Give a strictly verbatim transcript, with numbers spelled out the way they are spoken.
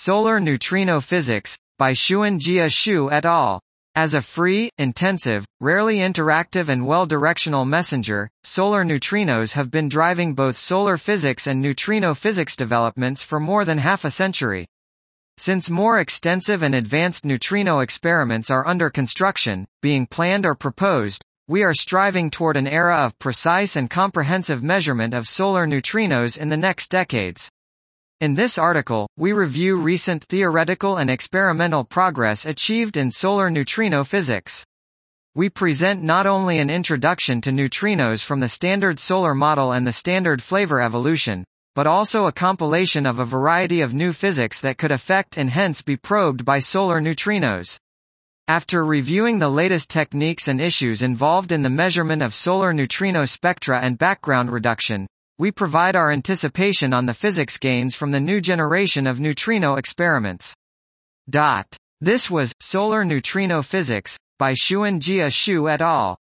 Solar Neutrino Physics, by Xuanjia Xu et al. As a free, intensive, rarely interactive and well-directional messenger, solar neutrinos have been driving both solar physics and neutrino physics developments for more than half a century. Since more extensive and advanced neutrino experiments are under construction, being planned or proposed, we are striving toward an era of precise and comprehensive measurement of solar neutrinos in the next decades. In this article, we review recent theoretical and experimental progress achieved in solar neutrino physics. We present not only an introduction to neutrinos from the Standard Solar Model and the Standard Flavor evolution, but also a compilation of a variety of new physics that could affect and hence be probed by solar neutrinos. After reviewing the latest techniques and issues involved in the measurement of solar neutrino spectra and background reduction, we provide our anticipation on the physics gains from the new generation of neutrino experiments. Dot. This was Solar Neutrino Physics, by Xuanjia Xu et al.